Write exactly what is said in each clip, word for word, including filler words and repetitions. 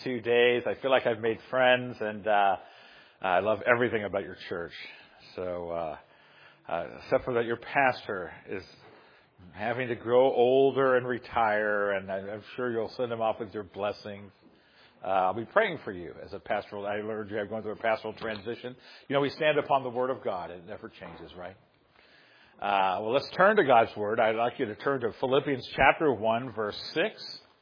two days. I feel like I've made friends, and uh, I love everything about your church. So, uh, uh, except for that your pastor is having to grow older and retire, and I'm sure you'll send him off with your blessings. Uh, I'll be praying for you as a pastoral. I learned you have going through a pastoral transition. You know, we stand upon the Word of God. It never changes, right? Uh, well, let's turn to God's Word. I'd like you to turn to Philippians chapter one, verse six.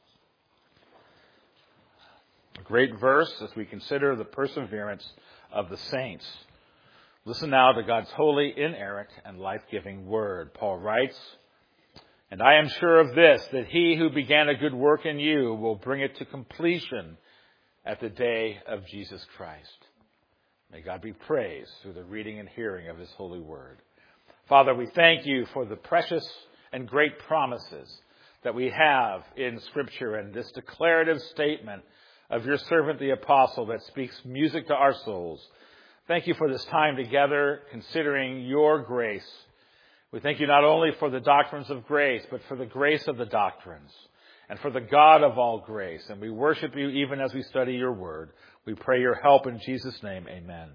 A great verse as we consider the perseverance of the saints. Listen now to God's holy, inerrant, and life-giving Word. Paul writes, "And I am sure of this, that he who began a good work in you will bring it to completion at the day of Jesus Christ." May God be praised through the reading and hearing of His holy Word. Father, we thank you for the precious and great promises that we have in Scripture and this declarative statement of your servant, the apostle, that speaks music to our souls. Thank you for this time together, considering your grace. We thank you not only for the doctrines of grace, but for the grace of the doctrines and for the God of all grace. And we worship you even as we study your word. We pray your help in Jesus' name. Amen.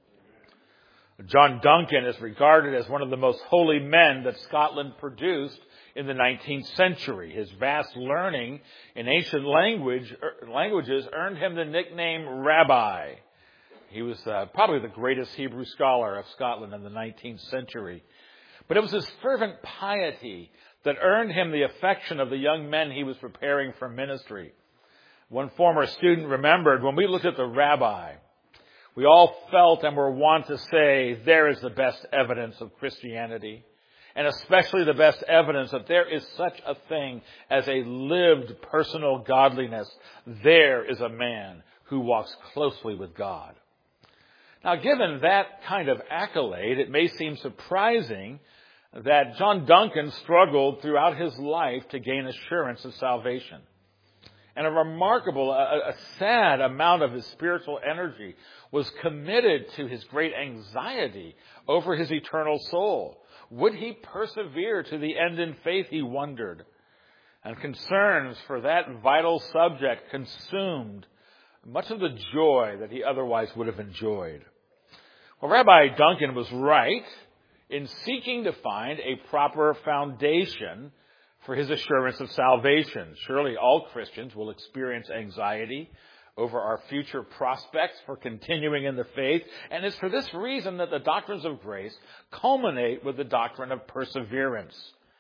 John Duncan is regarded as one of the most holy men that Scotland produced in the nineteenth century. His vast learning in ancient language, languages earned him the nickname Rabbi. He was uh, probably the greatest Hebrew scholar of Scotland in the nineteenth century. But it was his fervent piety that earned him the affection of the young men he was preparing for ministry. One former student remembered, when we looked at the rabbi, we all felt and were wont to say, there is the best evidence of Christianity, and especially the best evidence that there is such a thing as a lived personal godliness. There is a man who walks closely with God. Now, given that kind of accolade, it may seem surprising that John Duncan struggled throughout his life to gain assurance of salvation. And a remarkable, a, a sad amount of his spiritual energy was committed to his great anxiety over his eternal soul. Would he persevere to the end in faith, he wondered. And concerns for that vital subject consumed much of the joy that he otherwise would have enjoyed. Well, Rabbi Duncan was right in seeking to find a proper foundation for his assurance of salvation. Surely all Christians will experience anxiety over our future prospects for continuing in the faith. And it's for this reason that the doctrines of grace culminate with the doctrine of perseverance.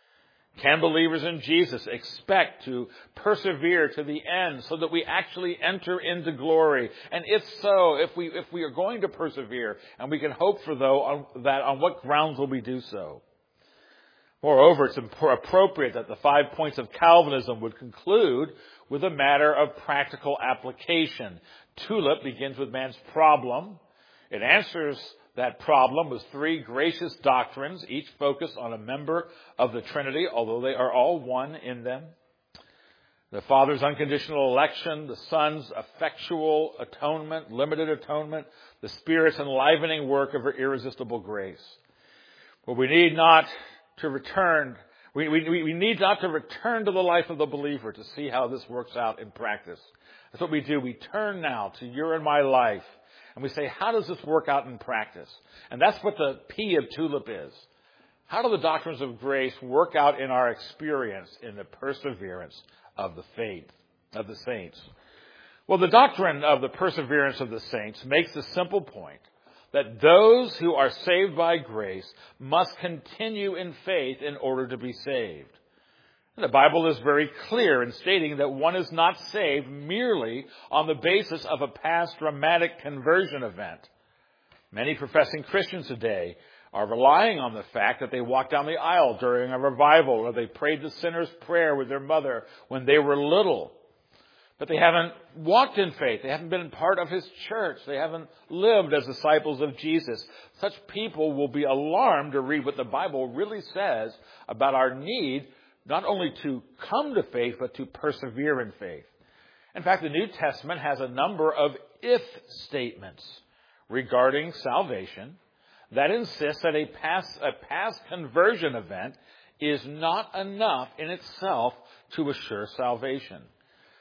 Can believers in Jesus expect to persevere to the end so that we actually enter into glory? And if so, if we if we are going to persevere, and we can hope for though on, that on what grounds will we do so? Moreover, it's appropriate that the five points of Calvinism would conclude with a matter of practical application. TULIP begins with man's problem. It answers that problem with three gracious doctrines, each focused on a member of the Trinity, although they are all one in them. The Father's unconditional election, the Son's effectual atonement, limited atonement, the Spirit's enlivening work of irresistible grace. But we need not to return, we, we, we need not to return to the life of the believer to see how this works out in practice. That's what we do. We turn now to your and my life. And we say, how does this work out in practice? And that's what the P of TULIP is. How do the doctrines of grace work out in our experience in the perseverance of the faith of the saints? Well, the doctrine of the perseverance of the saints makes the simple point that those who are saved by grace must continue in faith in order to be saved. The Bible is very clear in stating that one is not saved merely on the basis of a past dramatic conversion event. Many professing Christians today are relying on the fact that they walked down the aisle during a revival, or they prayed the sinner's prayer with their mother when they were little. But they haven't walked in faith. They haven't been part of His church. They haven't lived as disciples of Jesus. Such people will be alarmed to read what the Bible really says about our need not only to come to faith, but to persevere in faith. In fact, the New Testament has a number of if statements regarding salvation that insist that a past, a past conversion event is not enough in itself to assure salvation.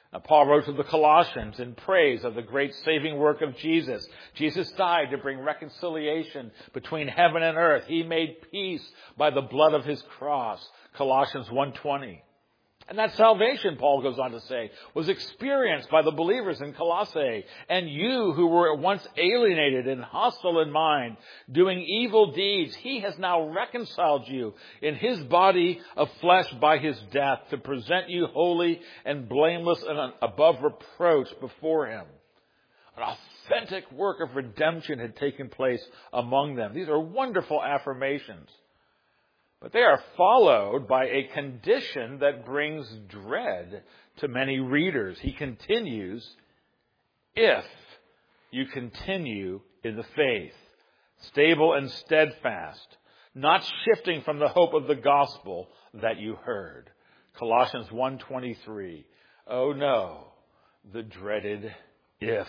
Now, Paul wrote to the Colossians in praise of the great saving work of Jesus. Jesus died to bring reconciliation between heaven and earth. He made peace by the blood of his cross. Colossians one twenty. And that salvation, Paul goes on to say, was experienced by the believers in Colossae. And you who were once alienated and hostile in mind, doing evil deeds, he has now reconciled you in his body of flesh by his death to present you holy and blameless and above reproach before him. An authentic work of redemption had taken place among them. These are wonderful affirmations. But they are followed by a condition that brings dread to many readers. He continues, if you continue in the faith, stable and steadfast, not shifting from the hope of the gospel that you heard. Colossians one twenty-three. Oh no, the dreaded if.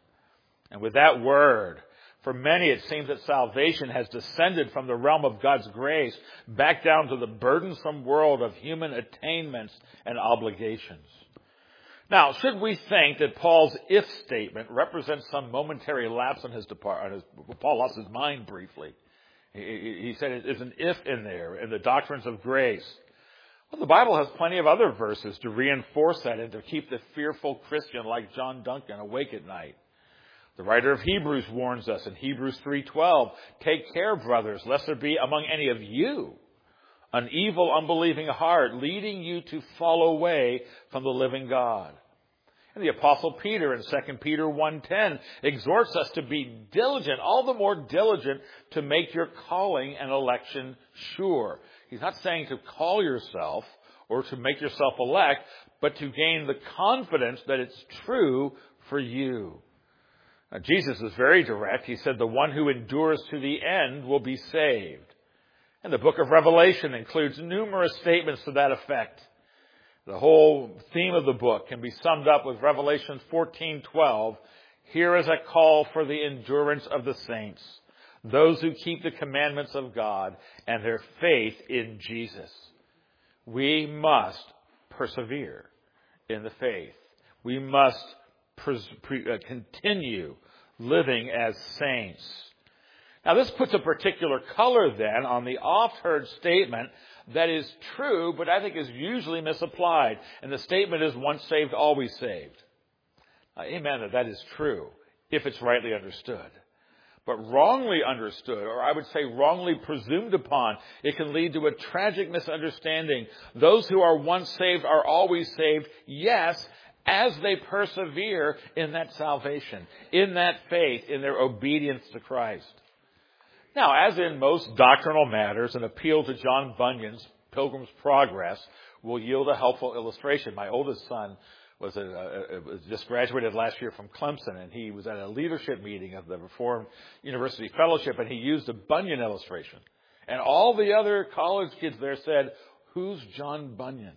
And with that word, for many, it seems that salvation has descended from the realm of God's grace back down to the burdensome world of human attainments and obligations. Now, should we think that Paul's if statement represents some momentary lapse on his depart? Paul lost his mind briefly. He, he said there's an if in there in the doctrines of grace. Well, the Bible has plenty of other verses to reinforce that and to keep the fearful Christian like John Duncan awake at night. The writer of Hebrews warns us in Hebrews three twelve, take care, brothers, lest there be among any of you an evil, unbelieving heart, leading you to fall away from the living God. And the Apostle Peter in Second Peter one ten exhorts us to be diligent, all the more diligent to make your calling and election sure. He's not saying to call yourself or to make yourself elect, but to gain the confidence that it's true for you. Now, Jesus is very direct. He said the one who endures to the end will be saved. And the book of Revelation includes numerous statements to that effect. The whole theme of the book can be summed up with Revelation fourteen twelve. Here is a call for the endurance of the saints, those who keep the commandments of God and their faith in Jesus. We must persevere in the faith. We must Pres- pre- uh, continue living as saints. Now, this puts a particular color then on the oft-heard statement that is true, but I think is usually misapplied. And the statement is once saved, always saved. Uh, amen, that that is true, if it's rightly understood. But wrongly understood, or I would say wrongly presumed upon, it can lead to a tragic misunderstanding. Those who are once saved are always saved, yes, as they persevere in that salvation, in that faith, in their obedience to Christ. Now, as in most doctrinal matters, an appeal to John Bunyan's Pilgrim's Progress will yield a helpful illustration. My oldest son was, a, a, was just graduated last year from Clemson, and he was at a leadership meeting of the Reformed University Fellowship, and he used a Bunyan illustration. And all the other college kids there said, "Who's John Bunyan?"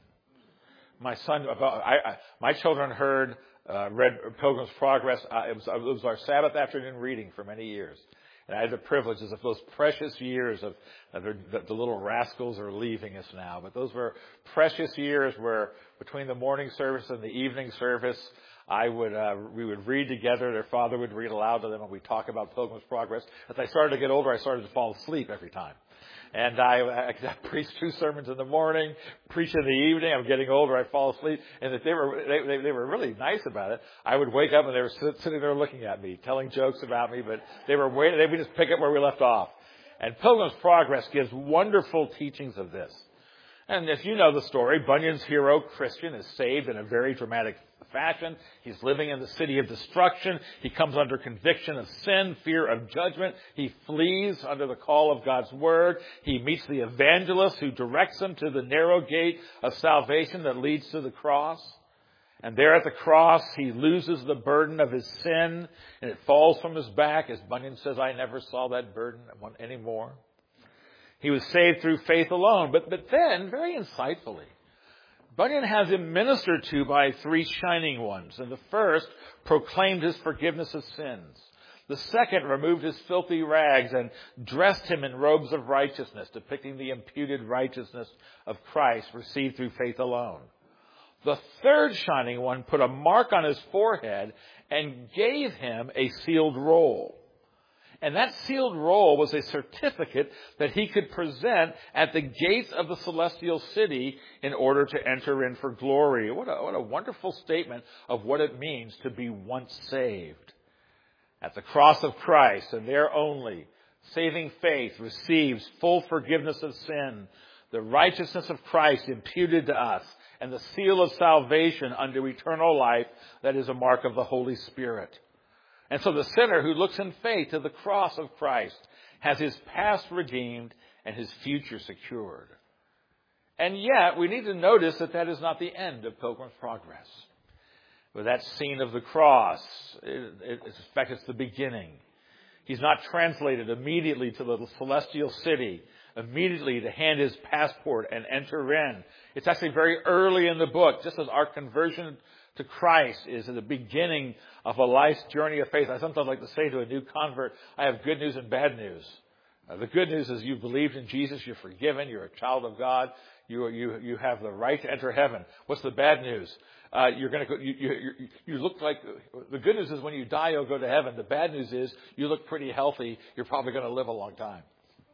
My son, about, I, I, my children heard, uh, read Pilgrim's Progress. Uh, it was, it was our Sabbath afternoon reading for many years. And I had the privileges of those precious years of, of the, the little rascals are leaving us now. But those were precious years where between the morning service and the evening service, I would, uh, we would read together. Their father would read aloud to them, and we'd talk about Pilgrim's Progress. As I started to get older, I started to fall asleep every time. And I, I, I preach two sermons in the morning, preach in the evening. I'm getting older. I fall asleep. And if they were, they, they, they were really nice about it. I would wake up and they were sit, sitting there looking at me, telling jokes about me, but they were waiting. They would just pick up where we left off. And Pilgrim's Progress gives wonderful teachings of this. And if you know the story, Bunyan's hero, Christian, is saved in a very dramatic fashion. He's living in the city of destruction. He comes under conviction of sin, fear of judgment. He flees under the call of God's word. He meets the evangelist who directs him to the narrow gate of salvation that leads to the cross. And there at the cross, he loses the burden of his sin, and it falls from his back. As Bunyan says, I never saw that burden anymore. He was saved through faith alone. But, but then, very insightfully, Bunyan has him ministered to by three shining ones. And the first proclaimed his forgiveness of sins. The second removed his filthy rags and dressed him in robes of righteousness, depicting the imputed righteousness of Christ received through faith alone. The third Shining One put a mark on his forehead and gave him a sealed roll. And that sealed roll was a certificate that he could present at the gates of the celestial city in order to enter in for glory. What a, what a wonderful statement of what it means to be once saved. At the cross of Christ, and there only, saving faith receives full forgiveness of sin, the righteousness of Christ imputed to us, and the seal of salvation unto eternal life that is a mark of the Holy Spirit. And so the sinner who looks in faith to the cross of Christ has his past redeemed and his future secured. And yet, we need to notice that that is not the end of Pilgrim's Progress. With that scene of the cross, it, it, in fact, it's the beginning. He's not translated immediately to the celestial city, immediately to hand his passport and enter in. It's actually very early in the book, just as our conversion to Christ is at the beginning of a life's journey of faith. I sometimes like to say to a new convert, I have good news and bad news. Uh, the good news is you've believed in Jesus, you're forgiven, you're a child of God, you you you have the right to enter heaven. What's the bad news? Uh, you're going to go. You, you you you look like the good news is when you die you'll go to heaven. The bad news is you look pretty healthy. You're probably going to live a long time.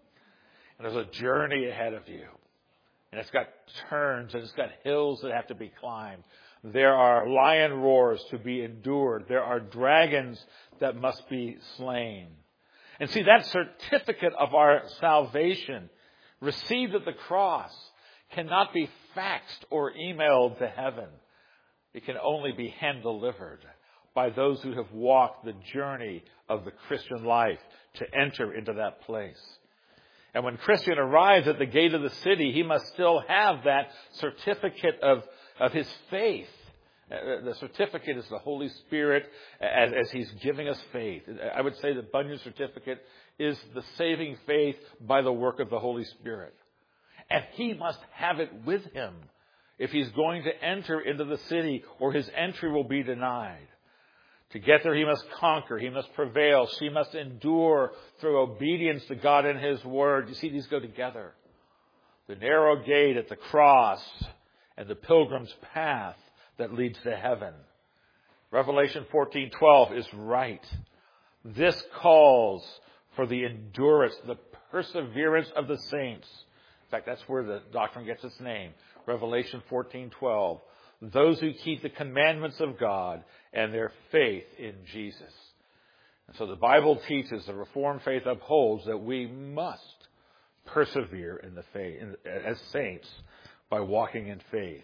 And there's a journey ahead of you, and it's got turns and it's got hills that have to be climbed. There are lion roars to be endured. There are dragons that must be slain. And see, that certificate of our salvation received at the cross cannot be faxed or emailed to heaven. It can only be hand-delivered by those who have walked the journey of the Christian life to enter into that place. And when Christian arrives at the gate of the city, he must still have that certificate of, of his faith. The certificate is the Holy Spirit as, as he's giving us faith. I would say that Bunyan's certificate is the saving faith by the work of the Holy Spirit. And he must have it with him if he's going to enter into the city, or his entry will be denied. To get there, he must conquer. He must prevail. She must endure through obedience to God and his word. You see, these go together. The narrow gate at the cross and the pilgrim's path that leads to heaven. Revelation fourteen twelve is right. This calls for the endurance, the perseverance of the saints. In fact, that's where the doctrine gets its name. Revelation fourteen twelve. Those who keep the commandments of God and their faith in Jesus. And so the Bible teaches, the Reformed faith upholds that we must persevere in the faith in, as saints by walking in faith.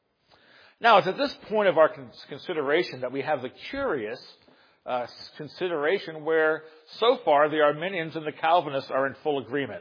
Now, it's at this point of our consideration that we have the curious uh, consideration where, so far, the Arminians and the Calvinists are in full agreement.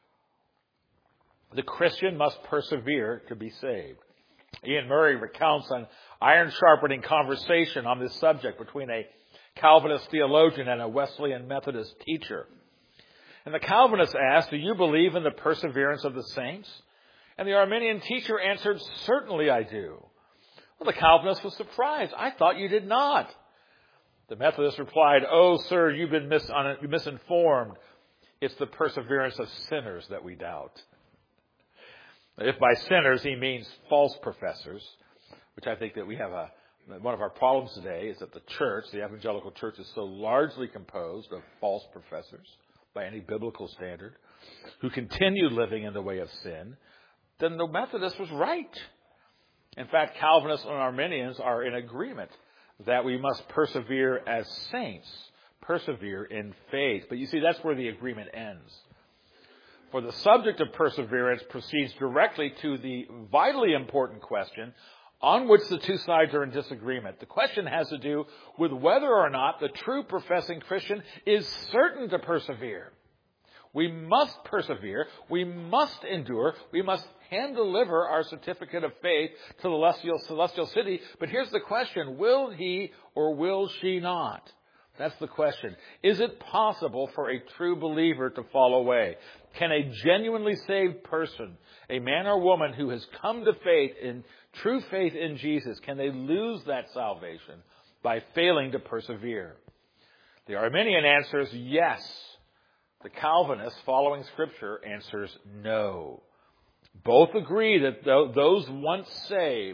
The Christian must persevere to be saved. Ian Murray recounts an iron-sharpening conversation on this subject between a Calvinist theologian and a Wesleyan Methodist teacher. And the Calvinist asked, "Do you believe in the perseverance of the saints?" And the Arminian teacher answered, "Certainly I do." Well, the Calvinist was surprised. "I thought you did not." The Methodist replied, "Oh, sir, you've been mis- misinformed. It's the perseverance of sinners that we doubt." If by sinners he means false professors, which I think that we have a, one of our problems today is that the church, the evangelical church, is so largely composed of false professors by any biblical standard who continue living in the way of sin, then the Methodist was right. In fact, Calvinists and Arminians are in agreement that we must persevere as saints, persevere in faith. But you see, that's where the agreement ends. For the subject of perseverance proceeds directly to the vitally important question on which the two sides are in disagreement. The question has to do with whether or not the true professing Christian is certain to persevere. We must persevere. We must endure. We must hand deliver our certificate of faith to the celestial, celestial city. But here's the question. Will he or will she not? That's the question. Is it possible for a true believer to fall away? Can a genuinely saved person, a man or woman who has come to faith in true faith in Jesus, can they lose that salvation by failing to persevere? The Arminian answers yes. The Calvinist, following Scripture, answers no. Both agree that those once saved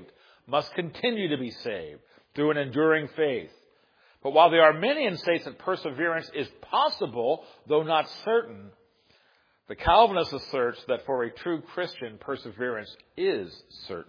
must continue to be saved through an enduring faith. But while the Arminian states that perseverance is possible, though not certain, the Calvinist asserts that for a true Christian, perseverance is certain.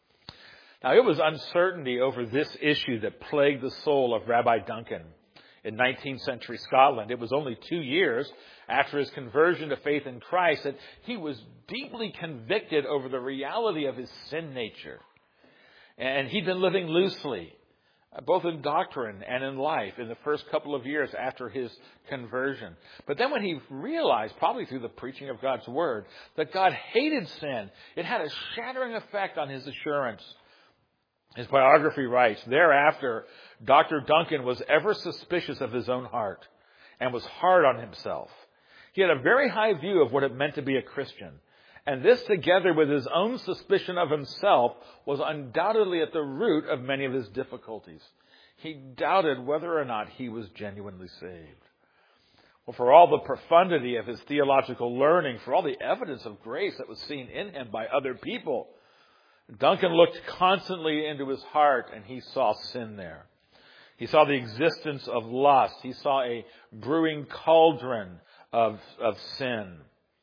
Now, it was uncertainty over this issue that plagued the soul of Rabbi Duncan in nineteenth century Scotland. It was only two years after his conversion to faith in Christ that he was deeply convicted over the reality of his sin nature. And he'd been living loosely, both in doctrine and in life, in the first couple of years after his conversion. But then when he realized, probably through the preaching of God's Word, that God hated sin, it had a shattering effect on his assurance. His biography writes, thereafter, Doctor Duncan was ever suspicious of his own heart and was hard on himself. He had a very high view of what it meant to be a Christian. And this, together with his own suspicion of himself, was undoubtedly at the root of many of his difficulties. He doubted whether or not he was genuinely saved. Well, for all the profundity of his theological learning, for all the evidence of grace that was seen in him by other people, Duncan looked constantly into his heart and he saw sin there. He saw the existence of lust. He saw a brewing cauldron of, of sin.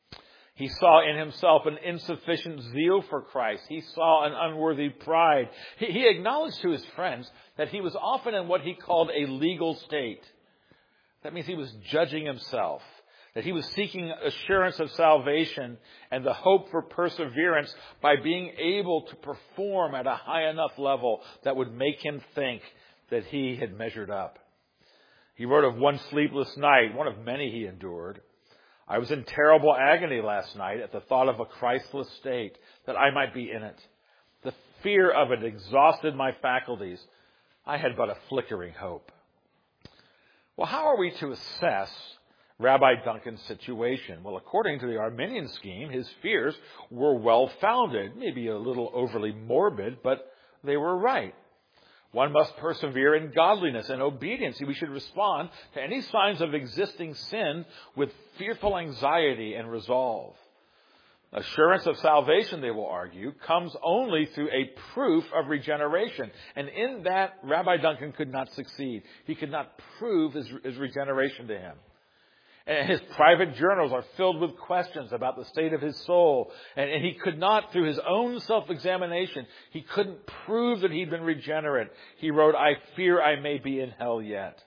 He saw in himself an insufficient zeal for Christ. He saw an unworthy pride. He, he acknowledged to his friends that he was often in what he called a legal state. That means he was judging himself, that he was seeking assurance of salvation and the hope for perseverance by being able to perform at a high enough level that would make him think that he had measured up. He wrote of one sleepless night, one of many he endured. I was in terrible agony last night at the thought of a Christless state, that I might be in it. The fear of it exhausted my faculties. I had but a flickering hope. Well, how are we to assess Rabbi Duncan's situation? Well, according to the Arminian scheme, his fears were well-founded, maybe a little overly morbid, but they were right. One must persevere in godliness and obedience. We should respond to any signs of existing sin with fearful anxiety and resolve. Assurance of salvation, they will argue, comes only through a proof of regeneration. And in that, Rabbi Duncan could not succeed. He could not prove his, his regeneration to him. And his private journals are filled with questions about the state of his soul. And, and he could not, through his own self-examination, he couldn't prove that he'd been regenerate. He wrote, I fear I may be in hell yet.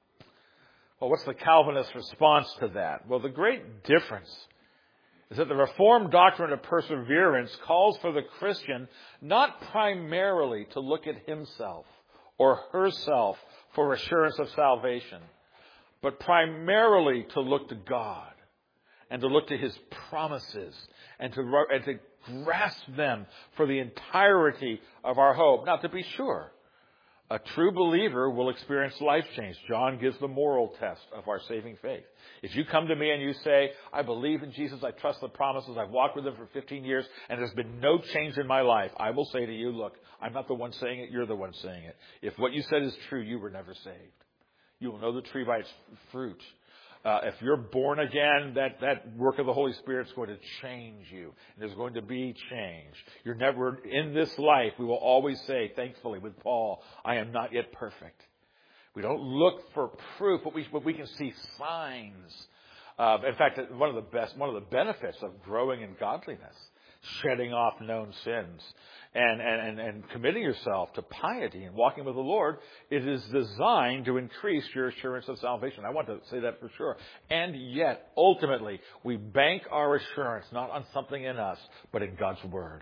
Well, what's the Calvinist response to that? Well, the great difference is that the Reformed doctrine of perseverance calls for the Christian not primarily to look at himself or herself for assurance of salvation, but primarily to look to God and to look to his promises and to, and to grasp them for the entirety of our hope. Now, to be sure, a true believer will experience life change. John gives the moral test of our saving faith. If you come to me and you say, I believe in Jesus, I trust the promises, I've walked with him for fifteen years, and there's been no change in my life, I will say to you, look, I'm not the one saying it, you're the one saying it. If what you said is true, you were never saved. You will know the tree by its fruit. Uh, if you're born again, that, that work of the Holy Spirit is going to change you. And there's going to be change. You're never, in this life, we will always say, thankfully, with Paul, I am not yet perfect. We don't look for proof, but we, but we can see signs. Uh, in fact, one of the best, one of the benefits of growing in godliness, shedding off known sins, and, and, and committing yourself to piety and walking with the Lord, it is designed to increase your assurance of salvation. I want to say that for sure. And yet, ultimately, we bank our assurance not on something in us, but in God's Word.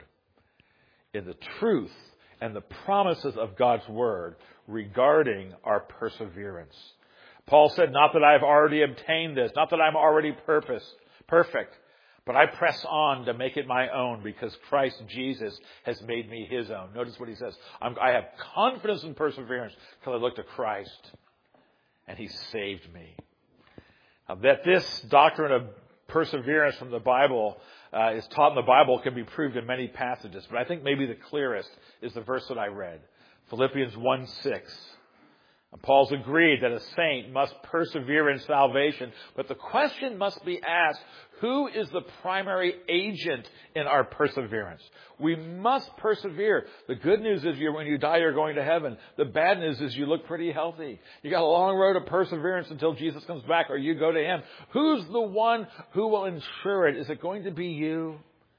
In the truth and the promises of God's Word regarding our perseverance. Paul said, not that I've already obtained this, not that I'm already purpose, perfect, but I press on to make it my own because Christ Jesus has made me his own. Notice what he says. I'm, I have confidence in perseverance because I look to Christ and he saved me. Now, that this doctrine of perseverance from the Bible uh, is taught in the Bible can be proved in many passages. But I think maybe the clearest is the verse that I read. Philippians one six. And Paul's agreed that a saint must persevere in salvation, but the question must be asked, who is the primary agent in our perseverance? We must persevere. The good news is you, when you die, you're going to heaven. The bad news is you look pretty healthy. You got a long road of perseverance until Jesus comes back or you go to Him. Who's the one who will ensure it? Is it going to be you?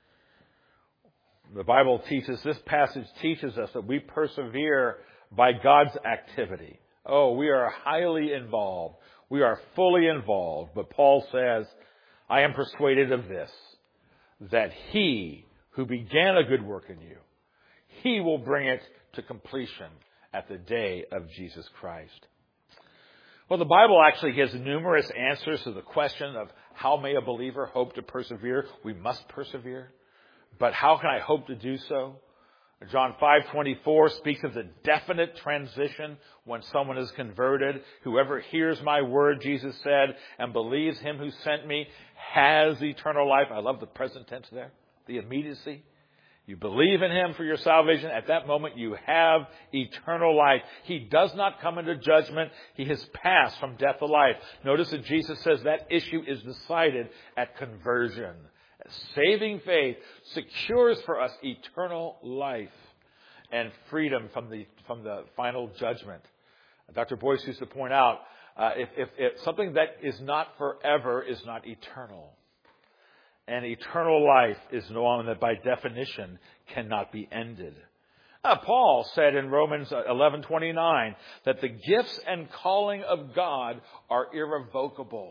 The Bible teaches, this passage teaches us that we persevere by God's activity. Oh, we are highly involved. We are fully involved. But Paul says, I am persuaded of this, that He who began a good work in you, He will bring it to completion at the day of Jesus Christ. Well, the Bible actually gives numerous answers to the question of how may a believer hope to persevere. We must persevere. But how can I hope to do so? John five twenty-four speaks of the definite transition when someone is converted. Whoever hears my word, Jesus said, and believes Him who sent me has eternal life. I love the present tense there, the immediacy. You believe in Him for your salvation. At that moment, you have eternal life. He does not come into judgment. He has passed from death to life. Notice that Jesus says that issue is decided at conversion. Saving faith secures for us eternal life and freedom from the from the final judgment. Doctor Boyce used to point out, uh, if, if, if something that is not forever is not eternal. And eternal life is one that by definition cannot be ended. Uh, Paul said in Romans eleven twenty-nine that the gifts and calling of God are irrevocable.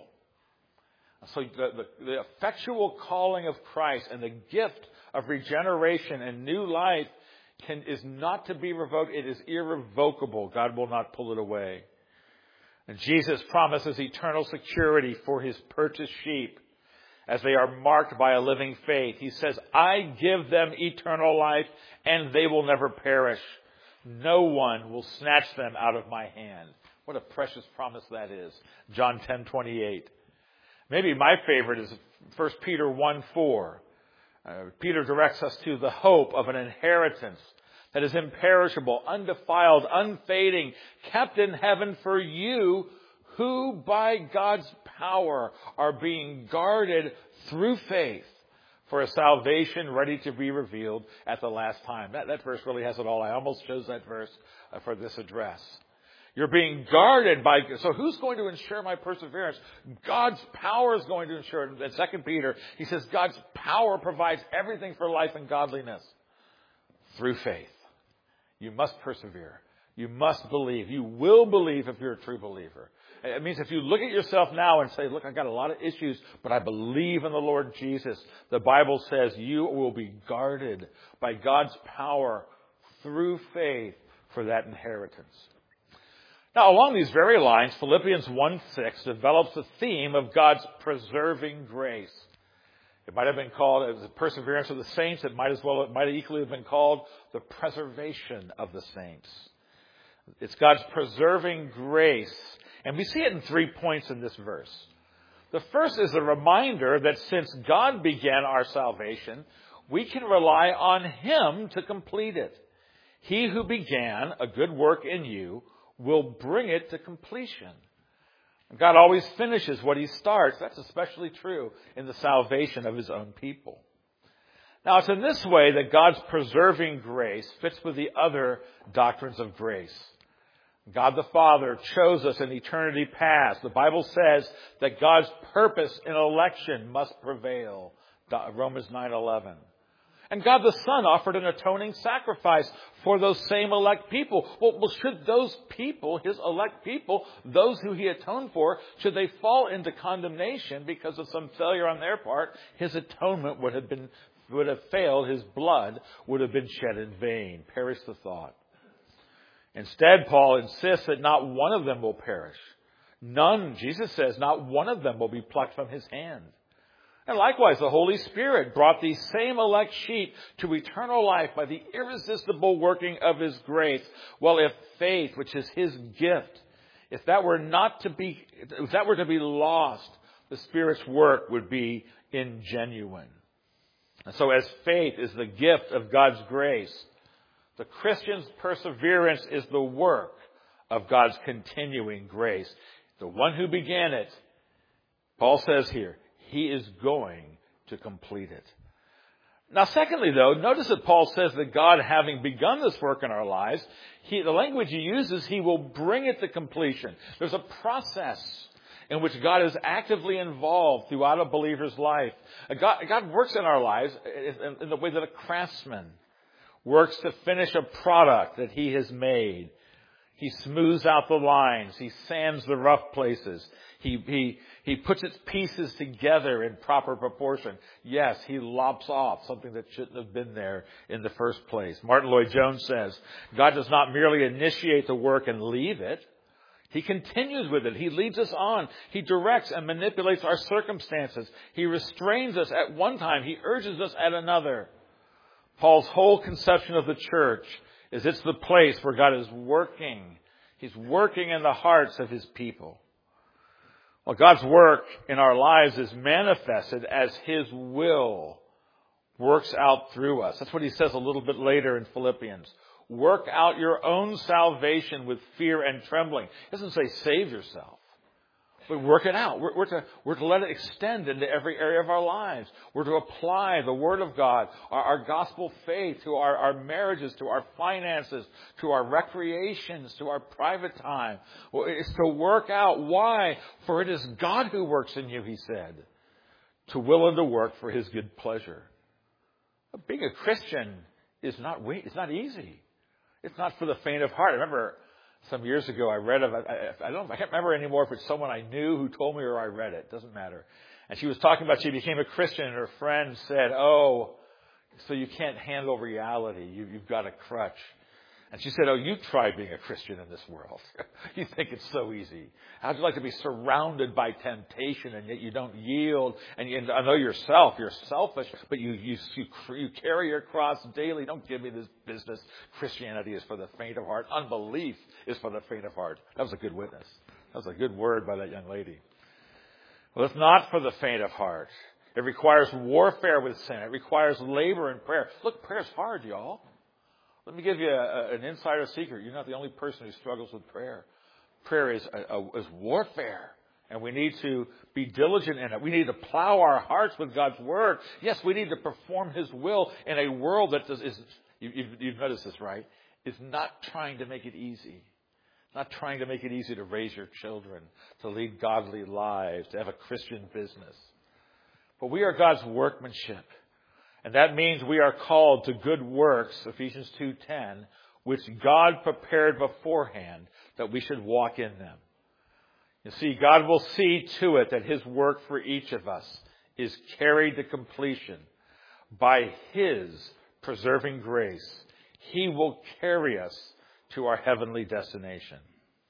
So the, the, the effectual calling of Christ and the gift of regeneration and new life can, is not to be revoked. It is irrevocable. God will not pull it away. And Jesus promises eternal security for His purchased sheep as they are marked by a living faith. He says, I give them eternal life and they will never perish. No one will snatch them out of my hand. What a precious promise that is. John ten twenty-eight. Maybe my favorite is First Peter one four. Uh, Peter directs us to the hope of an inheritance that is imperishable, undefiled, unfading, kept in heaven for you, who by God's power are being guarded through faith for a salvation ready to be revealed at the last time. That, that verse really has it all. I almost chose that verse uh, for this address. You're being guarded by, so who's going to ensure my perseverance? God's power is going to ensure it. In Second Peter, he says God's power provides everything for life and godliness through faith. You must persevere. You must believe. You will believe if you're a true believer. It means if you look at yourself now and say, look, I've got a lot of issues, but I believe in the Lord Jesus. The Bible says you will be guarded by God's power through faith for that inheritance. Now, along these very lines, Philippians one six develops the theme of God's preserving grace. It might have been called as the perseverance of the saints. It might as well, it might equally have been called the preservation of the saints. It's God's preserving grace. And we see it in three points in this verse. The first is a reminder that since God began our salvation, we can rely on Him to complete it. He who began a good work in you will bring it to completion. God always finishes what He starts. That's especially true in the salvation of His own people. Now, it's in this way that God's preserving grace fits with the other doctrines of grace. God the Father chose us in eternity past. The Bible says that God's purpose in election must prevail. Romans nine eleven. And God the Son offered an atoning sacrifice for those same elect people. Well, well, should those people, His elect people, those who He atoned for, should they fall into condemnation because of some failure on their part, His atonement would have been would have failed. His blood would have been shed in vain. Perish the thought. Instead, Paul insists that not one of them will perish. None, Jesus says, not one of them will be plucked from His hand. And likewise, the Holy Spirit brought these same elect sheep to eternal life by the irresistible working of His grace. Well, if faith, which is His gift, if that were not to be, if that were to be lost, the Spirit's work would be ingenuine. And so as faith is the gift of God's grace, the Christian's perseverance is the work of God's continuing grace. The one who began it, Paul says here, he is going to complete it. Now, secondly, though, notice that Paul says that God, having begun this work in our lives, he, the language he uses, he will bring it to completion. There's a process in which God is actively involved throughout a believer's life. God, God works in our lives in, in the way that a craftsman works to finish a product that he has made. He smooths out the lines. He sands the rough places. He, he, he puts its pieces together in proper proportion. Yes, he lops off something that shouldn't have been there in the first place. Martin Lloyd-Jones says, God does not merely initiate the work and leave it. He continues with it. He leads us on. He directs and manipulates our circumstances. He restrains us at one time. He urges us at another. Paul's whole conception of the church is it's the place where God is working. He's working in the hearts of his people. Well, God's work in our lives is manifested as his will works out through us. That's what he says a little bit later in Philippians. Work out your own salvation with fear and trembling. It doesn't say save yourself. But work it out. We're, we're, to, we're to let it extend into every area of our lives. We're to apply the Word of God, our, our gospel faith to our, our marriages, to our finances, to our recreations, to our private time. Well, it's to work out. Why? For it is God who works in you, he said, to will and to work for his good pleasure. But being a Christian is not, it's not easy. It's not for the faint of heart. I remember some years ago, I read of, I, I don't, I can't remember anymore if it's someone I knew who told me or I read it. It doesn't matter. And she was talking about she became a Christian and her friend said, oh, so you can't handle reality. You, you've got a crutch. And she said, oh, you tried being a Christian in this world. You think it's so easy. How'd you like to be surrounded by temptation and yet you don't yield? And you, I know yourself, you're selfish, but you, you, you, you carry your cross daily. Don't give me this business. Christianity is for the faint of heart. Unbelief is for the faint of heart. That was a good witness. That was a good word by that young lady. Well, it's not for the faint of heart. It requires warfare with sin. It requires labor and prayer. Look, prayer's hard, y'all. Let me give you a, a, an insider secret. You're not the only person who struggles with prayer. Prayer is, a, a, is warfare, and we need to be diligent in it. We need to plow our hearts with God's Word. Yes, we need to perform his will in a world that does, is, you, you've, you've noticed this, right? Is not trying to make it easy. Not trying to make it easy to raise your children, to lead godly lives, to have a Christian business. But we are God's workmanship. And that means we are called to good works, Ephesians two ten, which God prepared beforehand that we should walk in them. You see, God will see to it that his work for each of us is carried to completion by his preserving grace. He will carry us to our heavenly destination.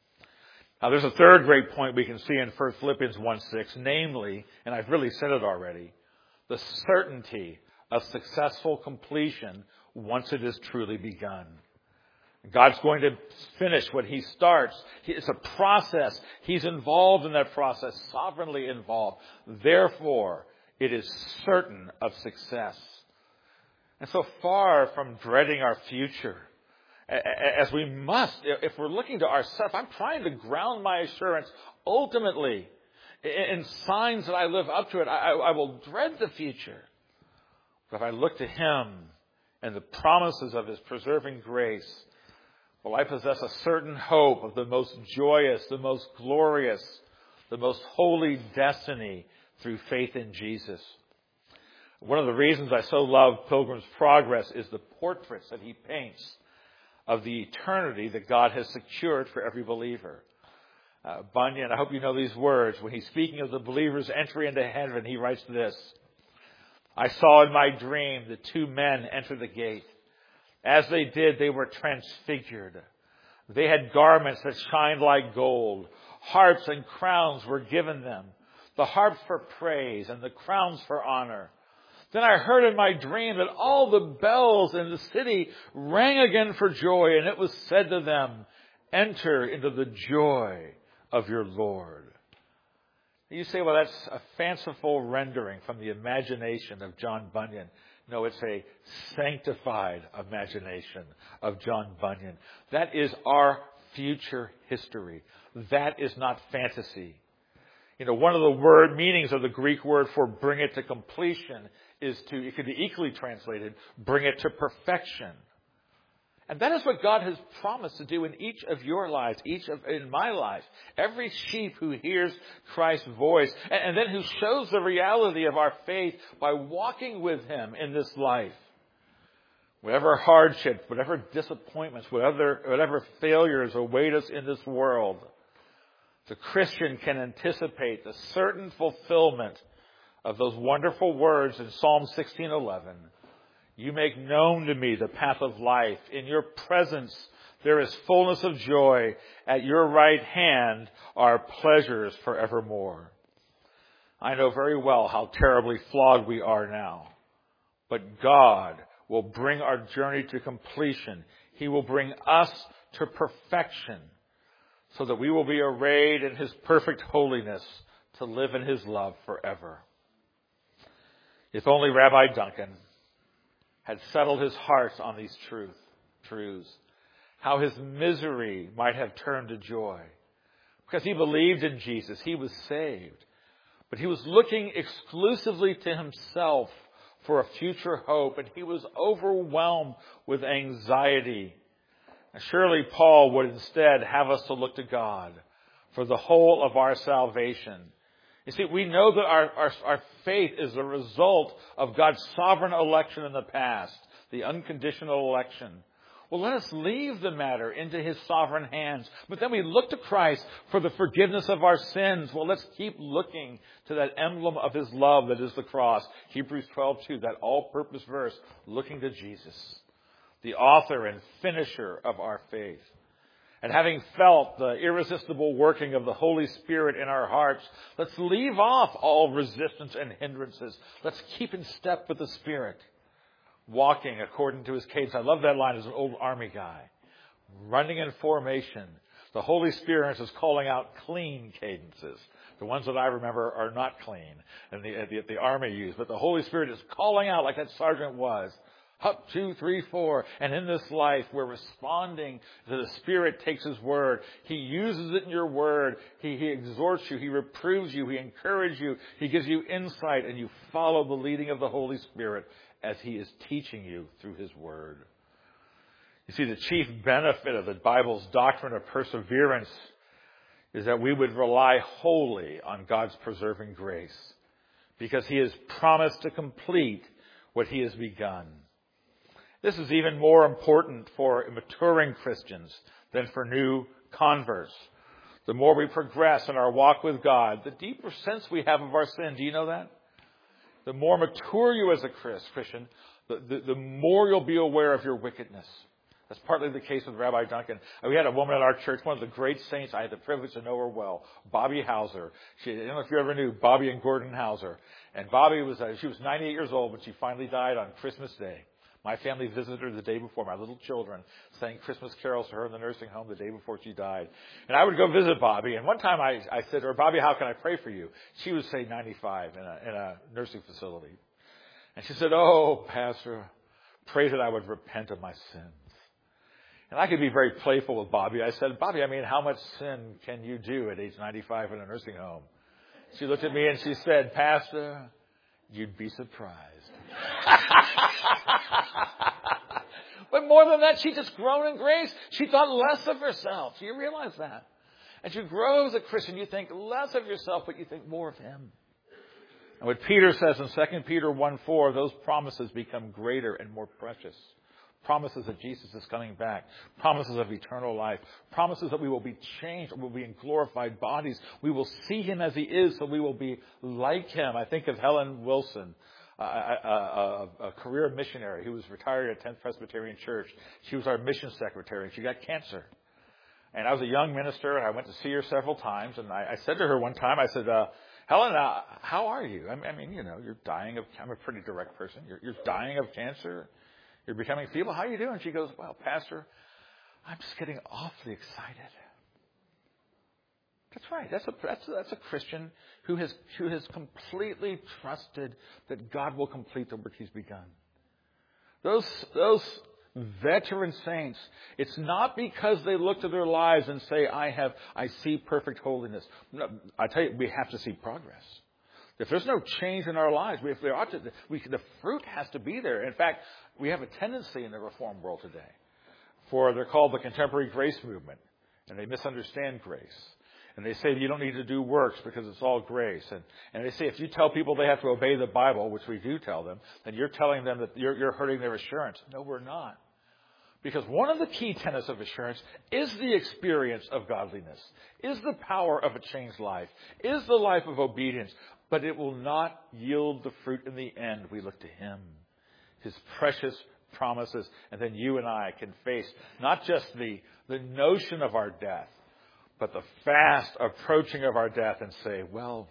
Now, there's a third great point we can see in Philippians one six, namely, and I've really said it already, the certainty of successful completion once it is truly begun. God's going to finish what he starts. It's a process. He's involved in that process, sovereignly involved. Therefore, it is certain of success. And so far from dreading our future, as we must, if we're looking to ourselves, I'm trying to ground my assurance ultimately in signs that I live up to it. I, I will dread the future. But if I look to him and the promises of his preserving grace, well, I possess a certain hope of the most joyous, the most glorious, the most holy destiny through faith in Jesus. One of the reasons I so love Pilgrim's Progress is the portraits that he paints of the eternity that God has secured for every believer. Uh, Bunyan, I hope you know these words. When he's speaking of the believer's entry into heaven, he writes this: I saw in my dream the two men enter the gate. As they did, they were transfigured. They had garments that shined like gold. Harps and crowns were given them. The harps for praise and the crowns for honor. Then I heard in my dream that all the bells in the city rang again for joy, and it was said to them, enter into the joy of your Lord. You say, well, that's a fanciful rendering from the imagination of John Bunyan. No, it's a sanctified imagination of John Bunyan. That is our future history. That is not fantasy. You know, one of the word meanings of the Greek word for bring it to completion is to, it could be equally translated, bring it to perfection. And that is what God has promised to do in each of your lives, each of, in my life. Every sheep who hears Christ's voice, and, and then who shows the reality of our faith by walking with Him in this life. Whatever hardships, whatever disappointments, whatever, whatever failures await us in this world, the Christian can anticipate the certain fulfillment of those wonderful words in Psalm sixteen eleven. You make known to me the path of life. In your presence there is fullness of joy. At your right hand are pleasures forevermore. I know very well how terribly flawed we are now. But God will bring our journey to completion. He will bring us to perfection so that we will be arrayed in His perfect holiness to live in His love forever. If only Rabbi Duncan had settled his heart on these truth, truths, how his misery might have turned to joy. Because he believed in Jesus, he was saved. But he was looking exclusively to himself for a future hope, and he was overwhelmed with anxiety. And surely Paul would instead have us to look to God for the whole of our salvation. You see, we know that our, our, our faith is the result of God's sovereign election in the past, the unconditional election. Well, let us leave the matter into His sovereign hands. But then we look to Christ for the forgiveness of our sins. Well, let's keep looking to that emblem of His love that is the cross. Hebrews twelve two, that all-purpose verse, looking to Jesus, the author and finisher of our faith. And having felt the irresistible working of the Holy Spirit in our hearts, let's leave off all resistance and hindrances. Let's keep in step with the Spirit, walking according to His cadence. I love that line as an old army guy. Running in formation. The Holy Spirit is calling out clean cadences. The ones that I remember are not clean, and the, the, the army used. But the Holy Spirit is calling out like that sergeant was. Up, two, three, four. And in this life, we're responding to the Spirit takes His word. He uses it in your word. He, he exhorts you. He reproves you. He encourages you. He gives you insight, and you follow the leading of the Holy Spirit as He is teaching you through His word. You see, the chief benefit of the Bible's doctrine of perseverance is that we would rely wholly on God's preserving grace, because He has promised to complete what He has begun. This is even more important for maturing Christians than for new converts. The more we progress in our walk with God, the deeper sense we have of our sin. Do you know that? The more mature you as a Christian, the, the, the more you'll be aware of your wickedness. That's partly the case with Rabbi Duncan. We had a woman at our church, one of the great saints. I had the privilege to know her well, Bobby Hauser. She, I don't know if you ever knew Bobby and Gordon Hauser. And Bobby was, uh, she was ninety-eight years old when she finally died on Christmas Day. My family visited her the day before. My little children sang Christmas carols to her in the nursing home the day before she died. And I would go visit Bobby. And one time I, I said to her, Bobby, how can I pray for you? She was, say, ninety-five in a, in a nursing facility. And she said, oh, Pastor, pray that I would repent of my sins. And I could be very playful with Bobby. I said, Bobby, I mean, how much sin can you do at age ninety-five in a nursing home? She looked at me and she said, Pastor, you'd be surprised. But more than that, she just grown in grace. She thought less of herself. Do you realize that? As you grow as a Christian, you think less of yourself, but you think more of Him. And what Peter says in Second Peter one four, those promises become greater and more precious. Promises that Jesus is coming back. Promises of eternal life. Promises that we will be changed. We will be in glorified bodies. We will see Him as He is, so we will be like Him. I think of Helen Wilson, a, a, a, a career missionary who was retired at tenth Presbyterian Church. She was our mission secretary, and she got cancer. And I was a young minister, and I went to see her several times. And I, I said to her one time, I said, uh, Helen, uh, how are you? I mean, you know, you're dying of, I'm a pretty direct person. You're, you're dying of cancer. You're becoming feeble. How are you doing? She goes, well, Pastor, I'm just getting awfully excited. That's right. That's a, that's a, that's a Christian who has, who has completely trusted that God will complete the work He's begun. Those, those veteran saints. It's not because they look to their lives and say, I have, I see perfect holiness. No, I tell you, we have to see progress. If there's no change in our lives, we, if there ought to, we, the fruit has to be there. In fact, we have a tendency in the Reformed world today for, they're called the contemporary grace movement, and they misunderstand grace. And they say you don't need to do works because it's all grace. And, and they say if you tell people they have to obey the Bible, which we do tell them, then you're telling them that you're, you're hurting their assurance. No, we're not. Because one of the key tenets of assurance is the experience of godliness, is the power of a changed life, is the life of obedience. But it will not yield the fruit in the end. We look to Him, His precious promises. And then you and I can face not just the, the notion of our death, but the fast approaching of our death and say, well,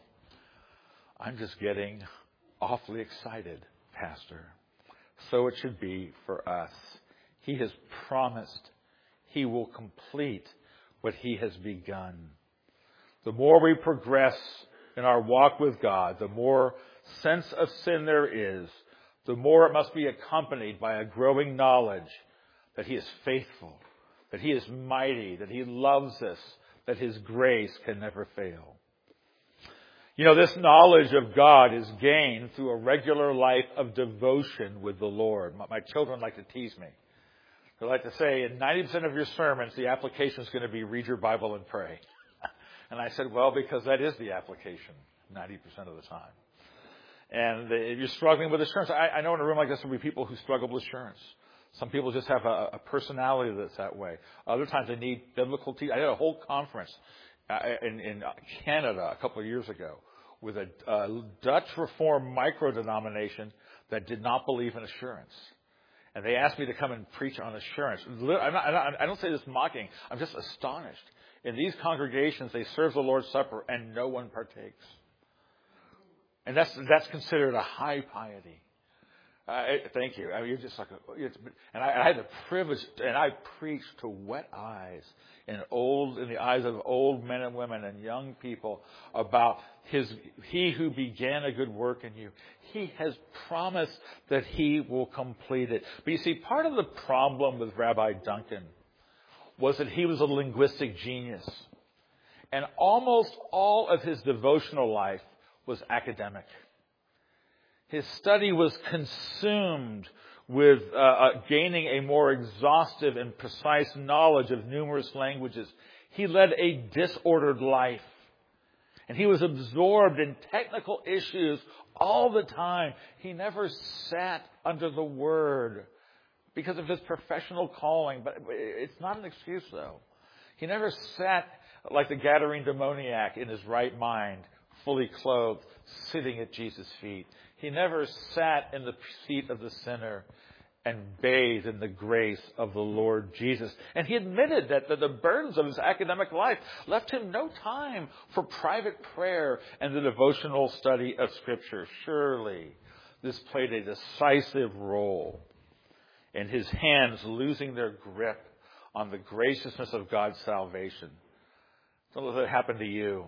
I'm just getting awfully excited, Pastor. So it should be for us. He has promised He will complete what He has begun. The more we progress in our walk with God, the more sense of sin there is, the more it must be accompanied by a growing knowledge that He is faithful, that He is mighty, that He loves us, that His grace can never fail. You know, this knowledge of God is gained through a regular life of devotion with the Lord. My, my children like to tease me. They like to say, in ninety percent of your sermons, the application is going to be read your Bible and pray. And I said, well, because that is the application ninety percent of the time. And if you're struggling with assurance, I, I know in a room like this there will be people who struggle with assurance. Some people just have a, a personality that's that way. Other times they need biblical teaching. I had a whole conference uh, in, in Canada a couple of years ago with a, a Dutch Reformed micro-denomination that did not believe in assurance. And they asked me to come and preach on assurance. I'm not, I'm not, I don't say this mocking. I'm just astonished. In these congregations, they serve the Lord's Supper and no one partakes. And that's that's considered a high piety. Uh, thank you. I mean, you're just like, a, it's, and I, I had the privilege, and I preached to wet eyes in old, in the eyes of old men and women and young people about his, He who began a good work in you. He has promised that He will complete it. But you see, part of the problem with Rabbi Duncan was that he was a linguistic genius, and almost all of his devotional life was academic. His study was consumed with uh, uh, gaining a more exhaustive and precise knowledge of numerous languages. He led a disordered life. And he was absorbed in technical issues all the time. He never sat under the Word because of his professional calling. But it's not an excuse, though. He never sat like the Gadarene demoniac in his right mind, fully clothed, sitting at Jesus' feet. He never sat in the seat of the sinner and bathed in the grace of the Lord Jesus. And he admitted that the, the burdens of his academic life left him no time for private prayer and the devotional study of Scripture. Surely this played a decisive role in his hands losing their grip on the graciousness of God's salvation. Don't let that happen to you.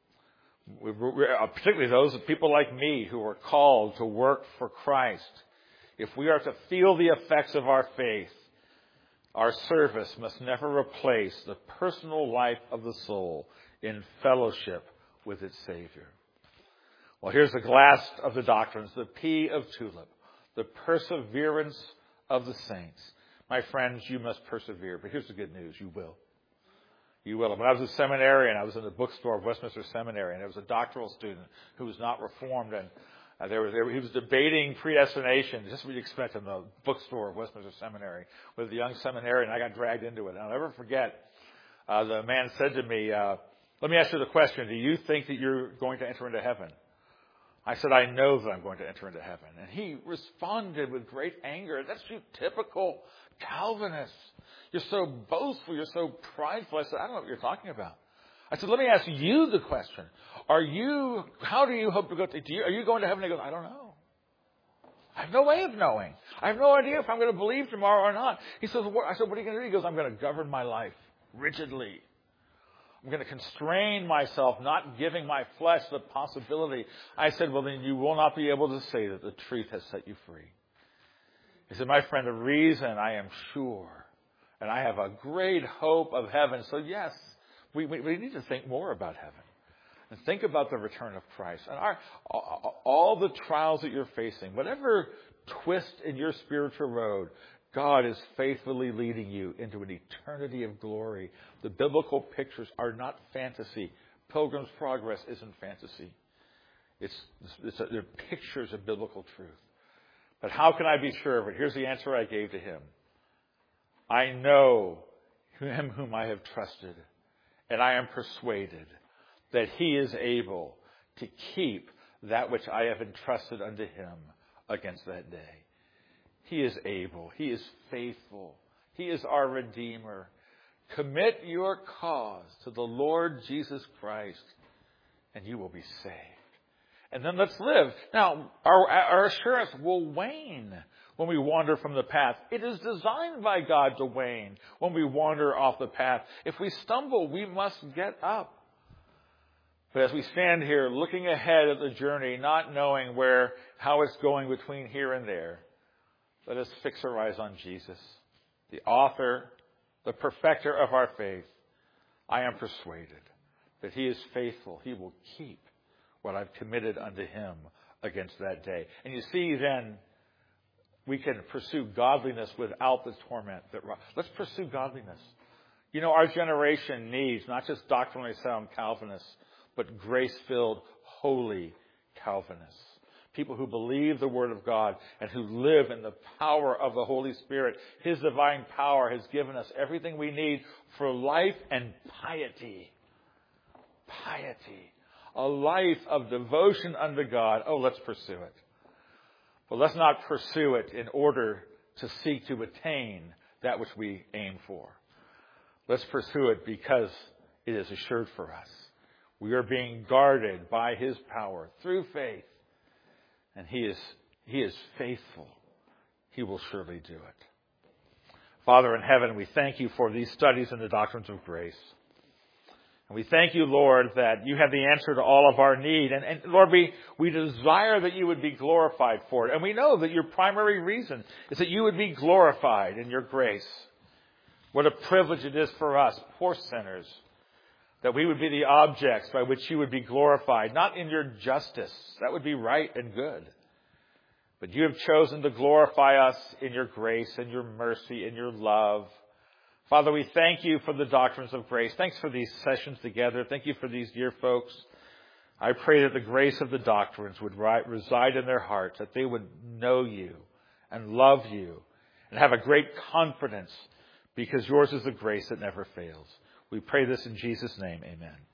Particularly those people like me who are called to work for Christ. If we are to feel the effects of our faith, our service must never replace the personal life of the soul in fellowship with its Savior. Well, here's the last of the doctrines, the P of tulip, the perseverance of the saints. My friends, you must persevere. But here's the good news, you will. You will. When I was a seminarian, I was in the bookstore of Westminster Seminary, and there was a doctoral student who was not reformed, and uh, there was, there, he was debating predestination, just what you'd expect in the bookstore of Westminster Seminary, with a young seminarian. I got dragged into it. And I'll never forget, uh, the man said to me, uh, let me ask you the question, do you think that you're going to enter into heaven? I said, I know that I'm going to enter into heaven. And he responded with great anger. That's you typical Calvinists. You're so boastful. You're so prideful. I said, I don't know what you're talking about. I said, let me ask you the question. Are you, how do you hope to go to, do you, are you going to heaven? He goes, I don't know. I have no way of knowing. I have no idea if I'm going to believe tomorrow or not. He says, what? I said, what are you going to do? He goes, I'm going to govern my life rigidly. I'm going to constrain myself, not giving my flesh the possibility. I said, well, then you will not be able to say that the truth has set you free. He said, my friend, the reason I am sure, and I have a great hope of heaven. So yes, we, we, we need to think more about heaven. And think about the return of Christ. And our, all the trials that you're facing, whatever twist in your spiritual road, God is faithfully leading you into an eternity of glory. The biblical pictures are not fantasy. Pilgrim's Progress isn't fantasy. It's, it's a, they're pictures of biblical truth. But how can I be sure of it? Here's the answer I gave to him. I know him whom I have trusted, and I am persuaded that he is able to keep that which I have entrusted unto him against that day. He is able. He is faithful. He is our Redeemer. Commit your cause to the Lord Jesus Christ, and you will be saved. And then let's live. Now, our, our assurance will wane when we wander from the path. It is designed by God to wane when we wander off the path. If we stumble, we must get up. But as we stand here looking ahead at the journey, not knowing where, how it's going between here and there, let us fix our eyes on Jesus, the author, the perfecter of our faith. I am persuaded that he is faithful. He will keep what I've committed unto him against that day. And you see, then, we can pursue godliness without the torment. That Let's pursue godliness. You know, our generation needs not just doctrinally sound Calvinists, but grace-filled, holy Calvinists. People who believe the Word of God and who live in the power of the Holy Spirit. His divine power has given us everything we need for life and piety. Piety. A life of devotion unto God. Oh, let's pursue it. But let's not pursue it in order to seek to attain that which we aim for. Let's pursue it because it is assured for us. We are being guarded by his power through faith. And he is, he is faithful. He will surely do it. Father in heaven, we thank you for these studies in the doctrines of grace. And we thank you, Lord, that you have the answer to all of our need. And, and Lord, we, we desire that you would be glorified for it. And we know that your primary reason is that you would be glorified in your grace. What a privilege it is for us, poor sinners, that we would be the objects by which you would be glorified, not in your justice. That would be right and good. But you have chosen to glorify us in your grace and your mercy and your love. Father, we thank you for the doctrines of grace. Thanks for these sessions together. Thank you for these dear folks. I pray that the grace of the doctrines would reside in their hearts, that they would know you and love you and have a great confidence because yours is the grace that never fails. We pray this in Jesus' name. Amen.